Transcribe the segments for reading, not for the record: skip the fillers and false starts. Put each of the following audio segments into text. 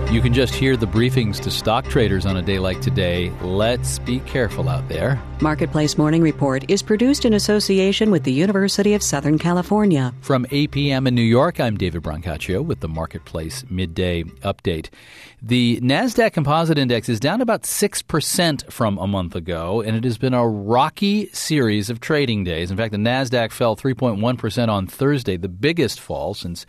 You can just hear the briefings to stock traders on a day like today. Let's be careful out there. Marketplace Morning Report is produced in association with the University of Southern California. From 8 p.m. in New York, I'm David Brancaccio with the Marketplace Midday Update. The NASDAQ Composite Index is down about 6% from a month ago, and it has been a rocky series of trading days. In fact, the NASDAQ fell 3.1% on Thursday, the biggest fall since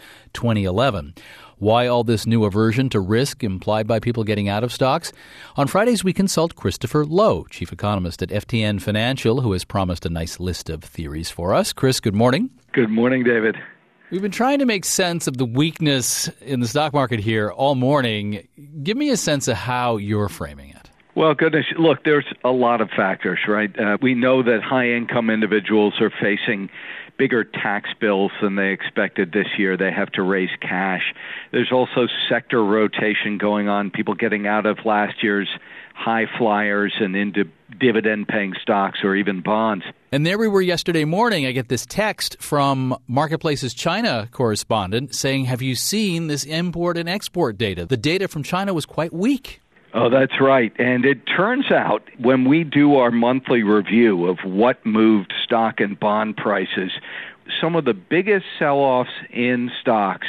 2011. Why all this new aversion to risk implied by people getting out of stocks? On Fridays, we consult Christopher Lowe, chief economist at FTN Financial, who has promised a nice list of theories for us. Chris, good morning. Good morning, David. We've been trying to make sense of the weakness in the stock market here all morning. Give me a sense of how you're framing it. Well, goodness, look, there's a lot of factors, right? We know that high-income individuals are facing bigger tax bills than they expected this year. They have to raise cash. There's also sector rotation going on, people getting out of last year's high flyers and into dividend-paying stocks or even bonds. And there we were yesterday morning. I get this text from Marketplace's China correspondent saying, have you seen this import and export data? The data from China was quite weak. Oh, that's right. And it turns out when we do our monthly review of what moved stock and bond prices, some of the biggest sell-offs in stocks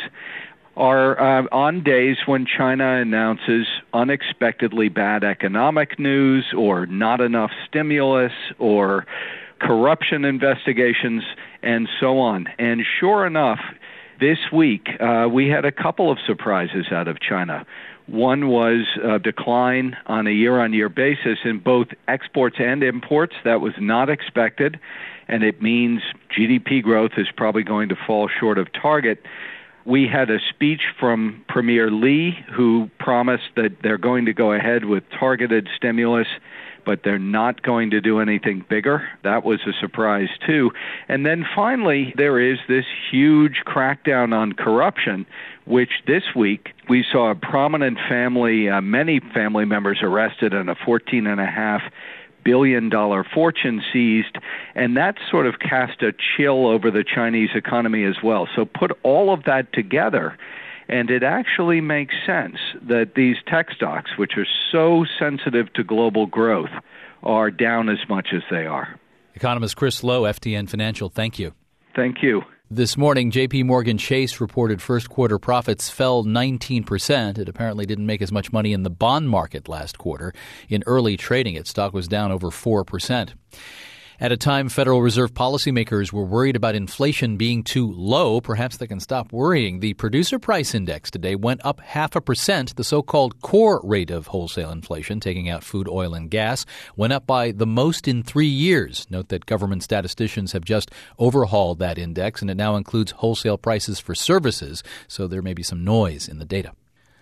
are on days when China announces unexpectedly bad economic news or not enough stimulus or corruption investigations and so on. And sure enough, this week we had a couple of surprises out of China. One was a decline on a year-on-year basis in both exports and imports. That was not expected, and it means GDP growth is probably going to fall short of target. We had a speech from Premier Li, who promised that they're going to go ahead with targeted stimulus, but they're not going to do anything bigger. That was a surprise, too. And then finally, there is this huge crackdown on corruption, which this week we saw a prominent family, many family members arrested and a $14.5 billion fortune seized, and that sort of cast a chill over the Chinese economy as well. So put all of that together, and it actually makes sense that these tech stocks, which are so sensitive to global growth, are down as much as they are. Economist Chris Lowe, FTN Financial, thank you. Thank you. This morning, J.P. Morgan Chase reported first quarter profits fell 19%. It apparently didn't make as much money in the bond market last quarter. In early trading, its stock was down over 4%. At a time Federal Reserve policymakers were worried about inflation being too low, perhaps they can stop worrying. The Producer Price Index today went up 0.5%. The so-called core rate of wholesale inflation, taking out food, oil, and gas, went up by the most in 3 years. Note that government statisticians have just overhauled that index, and it now includes wholesale prices for services, so there may be some noise in the data.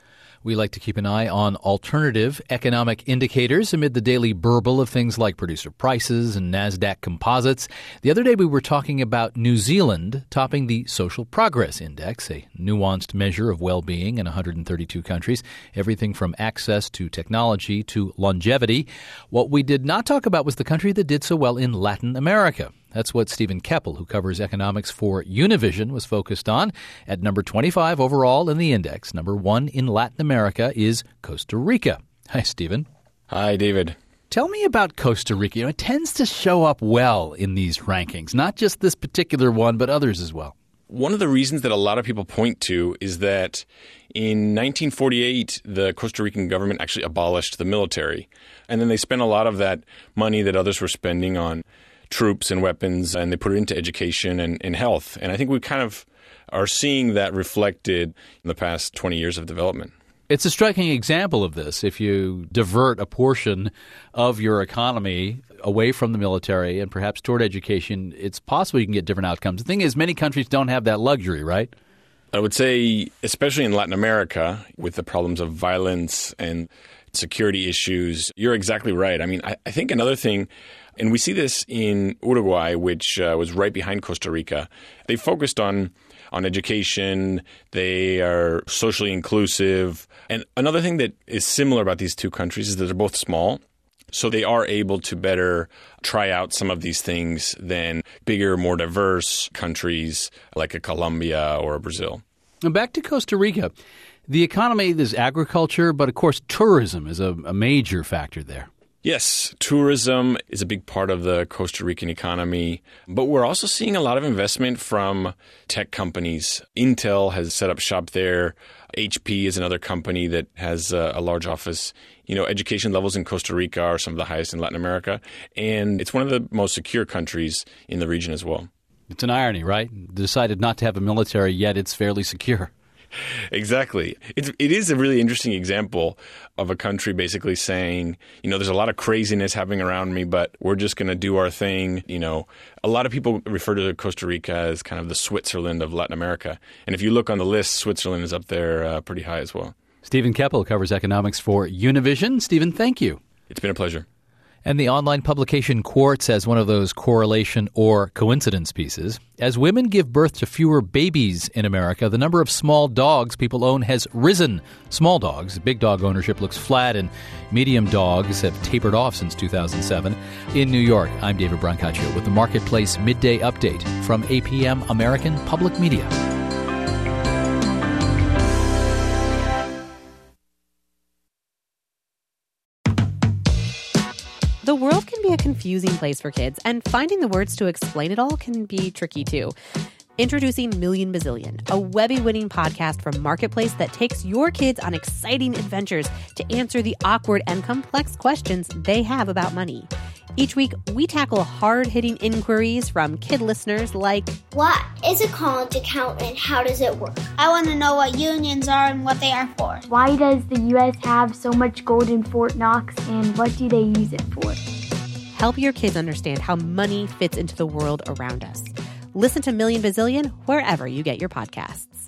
We like to keep an eye on alternative economic indicators amid the daily burble of things like producer prices and NASDAQ composites. The other day we were talking about New Zealand topping the Social Progress Index, a nuanced measure of well-being in 132 countries, everything from access to technology to longevity. What we did not talk about was the country that did so well in Latin America. That's what Stephen Keppel, who covers economics for Univision, was focused on. At number 25 overall in the index, number 1 in Latin America is Costa Rica. Hi, Stephen. Hi, David. Tell me about Costa Rica. It tends to show up well in these rankings, not just this particular one, but others as well. One of the reasons that a lot of people point to is that in 1948, the Costa Rican government actually abolished the military. And then they spent a lot of that money that others were spending on troops and weapons, and they put it into education and health. And I think we kind of are seeing that reflected in the past 20 years of development. It's a striking example of this. If you divert a portion of your economy away from the military and perhaps toward education, it's possible you can get different outcomes. The thing is, many countries don't have that luxury, right? I would say, especially in Latin America, with the problems of violence and security issues, you're exactly right. I mean, I think another thing, and we see this in Uruguay, which was right behind Costa Rica, they focused on education. They are socially inclusive. And another thing that is similar about these two countries is that they're both small. So they are able to better try out some of these things than bigger, more diverse countries like a Colombia or a Brazil. And back to Costa Rica. The economy, there's agriculture, but of course tourism is a major factor there. Yes, tourism is a big part of the Costa Rican economy, but we're also seeing a lot of investment from tech companies. Intel has set up shop there. HP is another company that has a large office. Education levels in Costa Rica are some of the highest in Latin America, and it's one of the most secure countries in the region as well. It's an irony, right? Decided not to have a military, yet it's fairly secure. Exactly. It is a really interesting example of a country basically saying, there's a lot of craziness happening around me, but we're just going to do our thing. A lot of people refer to Costa Rica as kind of the Switzerland of Latin America. And if you look on the list, Switzerland is up there pretty high as well. Stephen Keppel covers economics for Univision. Stephen, thank you. It's been a pleasure. And the online publication Quartz has one of those correlation or coincidence pieces. As women give birth to fewer babies in America, the number of small dogs people own has risen. Small dogs, big dog ownership looks flat, and medium dogs have tapered off since 2007. In New York, I'm David Brancaccio with the Marketplace Midday Update from APM American Public Media. The world can be a confusing place for kids, and finding the words to explain it all can be tricky too. Introducing Million Bazillion, a Webby-winning podcast from Marketplace that takes your kids on exciting adventures to answer the awkward and complex questions they have about money. Each week, we tackle hard-hitting inquiries from kid listeners like, what is a college account and how does it work? I want to know what unions are and what they are for. Why does the U.S. have so much gold in Fort Knox, and what do they use it for? Help your kids understand how money fits into the world around us. Listen to Million Bazillion wherever you get your podcasts.